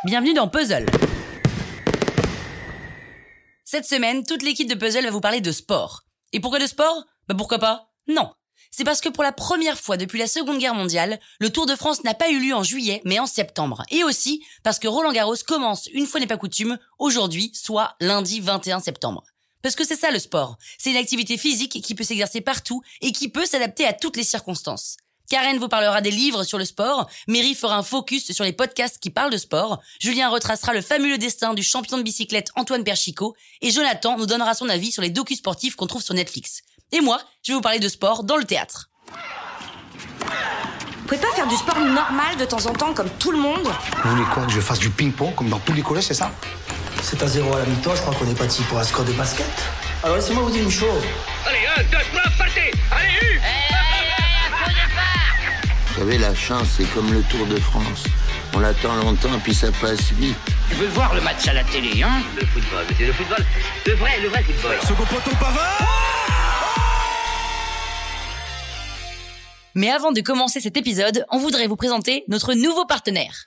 Bienvenue dans Puzzle. Cette semaine, toute l'équipe de Puzzle va vous parler de sport. Et pourquoi de sport ? Pourquoi pas ? Non. C'est parce que pour la première fois depuis la Seconde Guerre mondiale, le Tour de France n'a pas eu lieu en juillet, mais en septembre. Et aussi parce que Roland-Garros commence, une fois n'est pas coutume, aujourd'hui, soit lundi 21 septembre. Parce que c'est ça le sport. C'est une activité physique qui peut s'exercer partout et qui peut s'adapter à toutes les circonstances. Karen vous parlera des livres sur le sport, Mary fera un focus sur les podcasts qui parlent de sport, Julien retracera le fabuleux destin du champion de bicyclette Antoine Perchicot, et Jonathan nous donnera son avis sur les docu-sportifs qu'on trouve sur Netflix. Et moi, je vais vous parler de sport dans le théâtre. Vous pouvez pas faire du sport normal de temps en temps comme tout le monde ? Vous voulez quoi, que je fasse du ping-pong comme dans tous les collèges, c'est ça ? C'est à 0 à la mi-temps, je crois qu'on est parti pour un score de basket. Alors laissez-moi vous dire une chose. Allez, 1, 2, 3, partez. Allez, Vous savez, la chance, c'est comme le Tour de France. On l'attend longtemps, puis ça passe vite. Tu veux voir le match à la télé, hein ? Le football, c'est le football. Le vrai football. Second poteau, Pavard. Mais avant de commencer cet épisode, on voudrait vous présenter notre nouveau partenaire.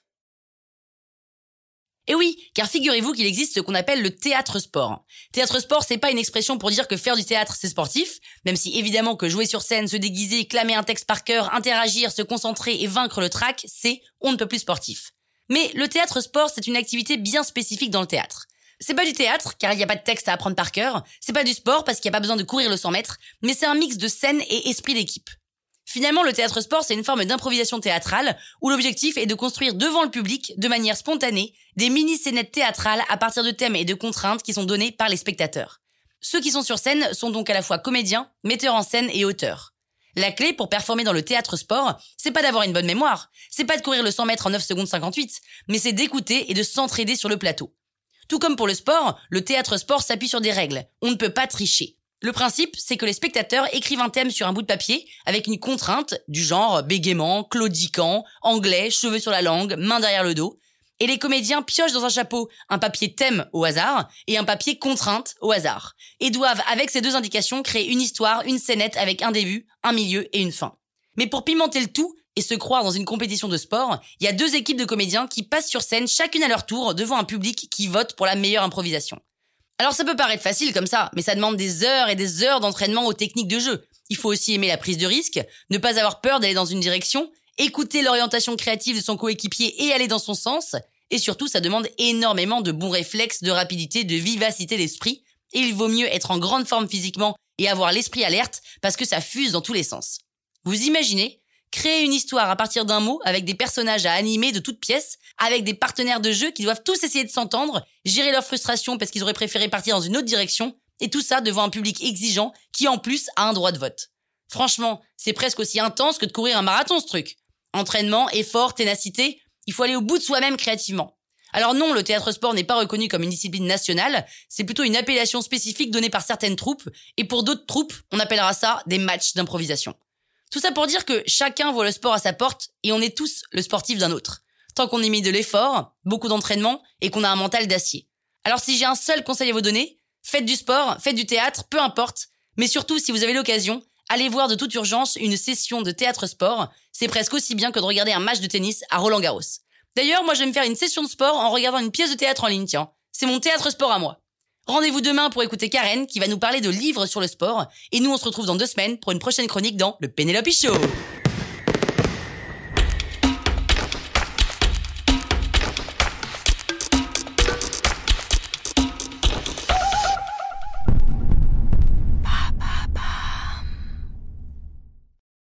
Et oui, car figurez-vous qu'il existe ce qu'on appelle le théâtre sport. Théâtre sport, c'est pas une expression pour dire que faire du théâtre, c'est sportif, même si évidemment que jouer sur scène, se déguiser, clamer un texte par cœur, interagir, se concentrer et vaincre le trac, c'est on ne peut plus sportif. Mais le théâtre sport, c'est une activité bien spécifique dans le théâtre. C'est pas du théâtre, car il n'y a pas de texte à apprendre par cœur, c'est pas du sport parce qu'il n'y a pas besoin de courir le 100 mètres, mais c'est un mix de scène et esprit d'équipe. Finalement, le théâtre sport, c'est une forme d'improvisation théâtrale où l'objectif est de construire devant le public, de manière spontanée, des mini-scénettes théâtrales à partir de thèmes et de contraintes qui sont donnés par les spectateurs. Ceux qui sont sur scène sont donc à la fois comédiens, metteurs en scène et auteurs. La clé pour performer dans le théâtre sport, c'est pas d'avoir une bonne mémoire, c'est pas de courir le 100 mètres en 9 secondes 58, mais c'est d'écouter et de s'entraider sur le plateau. Tout comme pour le sport, le théâtre sport s'appuie sur des règles. On ne peut pas tricher. Le principe, c'est que les spectateurs écrivent un thème sur un bout de papier avec une contrainte du genre bégaiement, claudiquant, anglais, cheveux sur la langue, main derrière le dos. Et les comédiens piochent dans un chapeau un papier thème au hasard et un papier contrainte au hasard. Et doivent, avec ces deux indications, créer une histoire, une scénette avec un début, un milieu et une fin. Mais pour pimenter le tout et se croire dans une compétition de sport, il y a deux équipes de comédiens qui passent sur scène chacune à leur tour devant un public qui vote pour la meilleure improvisation. Alors ça peut paraître facile comme ça, mais ça demande des heures et des heures d'entraînement aux techniques de jeu. Il faut aussi aimer la prise de risque, ne pas avoir peur d'aller dans une direction, écouter l'orientation créative de son coéquipier et aller dans son sens. Et surtout, ça demande énormément de bons réflexes, de rapidité, de vivacité d'esprit. Et il vaut mieux être en grande forme physiquement et avoir l'esprit alerte parce que ça fuse dans tous les sens. Vous imaginez ? Créer une histoire à partir d'un mot avec des personnages à animer de toutes pièces, avec des partenaires de jeu qui doivent tous essayer de s'entendre, gérer leur frustration parce qu'ils auraient préféré partir dans une autre direction, et tout ça devant un public exigeant qui en plus a un droit de vote. Franchement, c'est presque aussi intense que de courir un marathon ce truc. Entraînement, effort, ténacité, il faut aller au bout de soi-même créativement. Alors non, le théâtre sport n'est pas reconnu comme une discipline nationale, c'est plutôt une appellation spécifique donnée par certaines troupes, et pour d'autres troupes, on appellera ça des matchs d'improvisation. Tout ça pour dire que chacun voit le sport à sa porte et on est tous le sportif d'un autre. Tant qu'on y met de l'effort, beaucoup d'entraînement et qu'on a un mental d'acier. Alors si j'ai un seul conseil à vous donner, faites du sport, faites du théâtre, peu importe. Mais surtout, si vous avez l'occasion, allez voir de toute urgence une session de théâtre sport. C'est presque aussi bien que de regarder un match de tennis à Roland-Garros. D'ailleurs, moi je vais me faire une session de sport en regardant une pièce de théâtre en ligne, tiens. C'est mon théâtre sport à moi. Rendez-vous demain pour écouter Karen qui va nous parler de livres sur le sport. Et nous, on se retrouve dans 2 semaines pour une prochaine chronique dans le Pénélope Show.